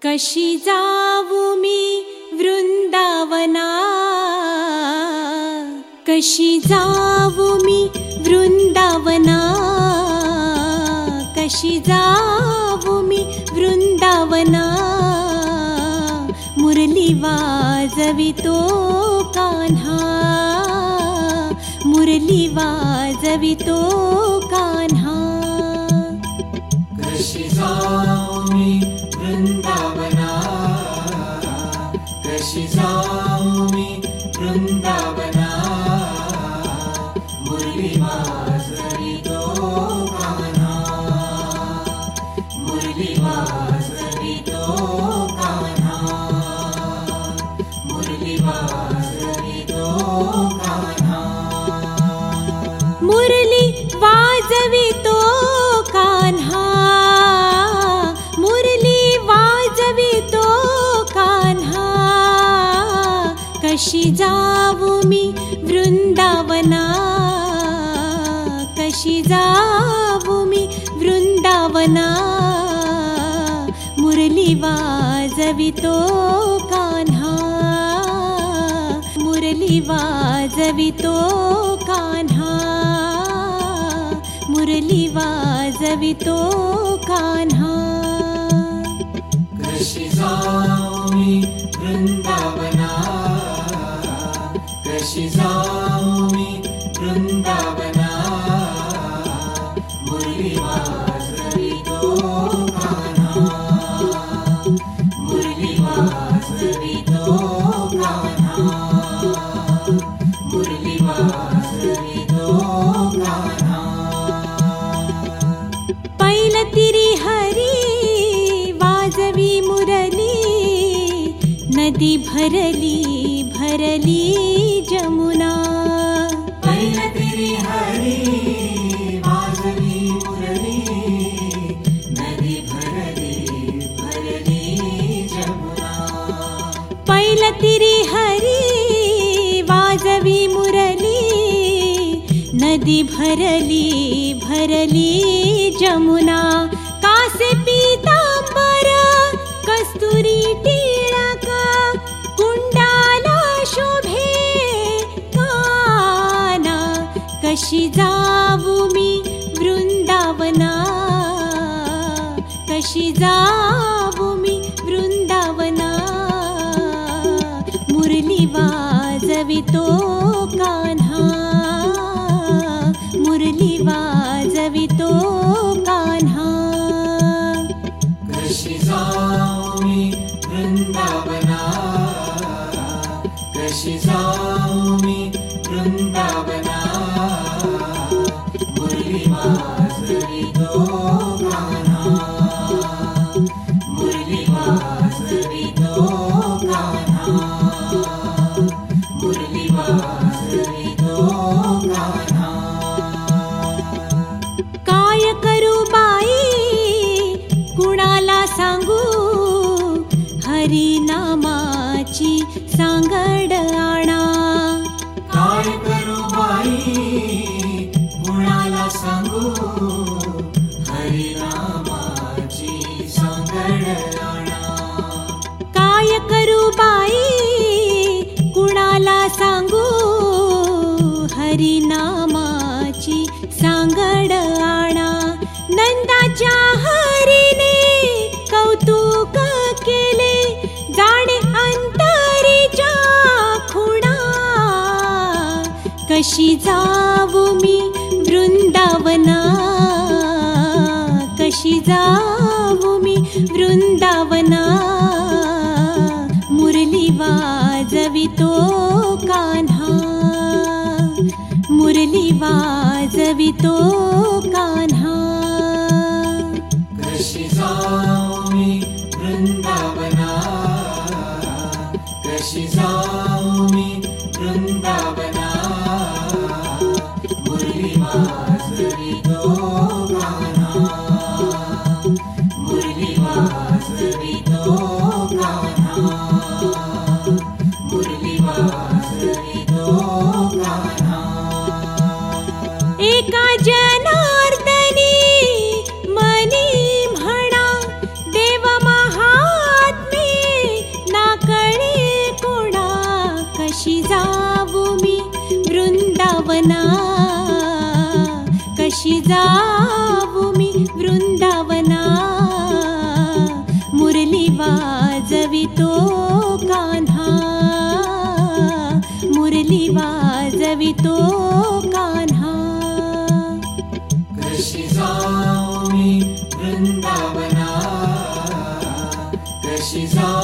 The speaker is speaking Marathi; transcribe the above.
कशी जाऊ मी वृंदावना, कशी जाऊ मी वृंदावना, कशी जाऊ मी वृंदावना। मुरली वाजवितो कान्हा, मुरली वाजवितो कान्हा। कशी जाऊ मी वृंदावना, कशी जाऊ मी वृंदावना। मुरली वाजवितो कान्हा, मुरली वाजवितो कान्हा, मुरली वाजवितो कान्हा। मुरली वाजवितो कान्हा, मुरली वाजवितो कान्हा। कशी जाऊ मी वृंदावना, कशी जाऊ मी वृंदावना। मुरली वाजवितो कान्हा, मुरली वाजवितो कान्हा, मुरली वाजवितो कान्हा। कशी जाऊ मी वृंदावना, कशी जाऊ मी वृंदावना। मुरली वाजवितो कान्हा, मुरली वाजवितो कान्हा, मुरली वाजवितो कान्हा। पैलतिरी हरी वाजवी मुरली, नदी भरली भरली जमुना। पैलतिरी हरी वाजवी मुरली, नदी भरली भरली जमुना। पैलतिरी हरी वाजवी मुरली, नदी भरली भरली जमुना। कासे पीतांबर कस्तुरी टिळक, कुंडाला शोभे काना। कशी जाऊ मी वृंदावना, कशी जाऊ मी वृंदावना। मुरली वाजवितो कान्हा, मुरली वाजवितो कान्हा। कशी जाऊ मी वृंदावना, कशी जाऊ मी वृंदावना। मुरली वाजवितो कान्हा, मुरली वाजवितो कान्हा, मुरली वाजवितो कान्हा। काय करू बाई कुणाला सांगू, हरी नामाची सांगड आणा। काय करू बाई कुणाला सांगू, हरी नामाची सांगड आणा। काय करू बाई कुणाला सांगू, हरी नामाची सांगड आणा। नंदाच्या हरीने कौतुक केले, जाणे अंतरीच्या खुणा। कशी जाऊ मी वृंदावना, कशी जाऊ मी वृंदावना। मुरली वाजवितो कान्हा, मुरली वाजवितो कान्हा। कशी जाऊ मी वृंदावना, कशी जाऊ मी वृंदावना। मुरली वाजवितो कान्हा, मुरली वाजवितो कान्हा, मुरली वाजवितो कान्हा। एका जनार्दनी मनी म्हणा, देव महात्मा वृंदावना कशी जाऊ मी वृंदावना मुरली वाजवितो कान्हा मुरली वाजवितो कान्हा कशी जाऊ मी वृंदावना कशी जाऊ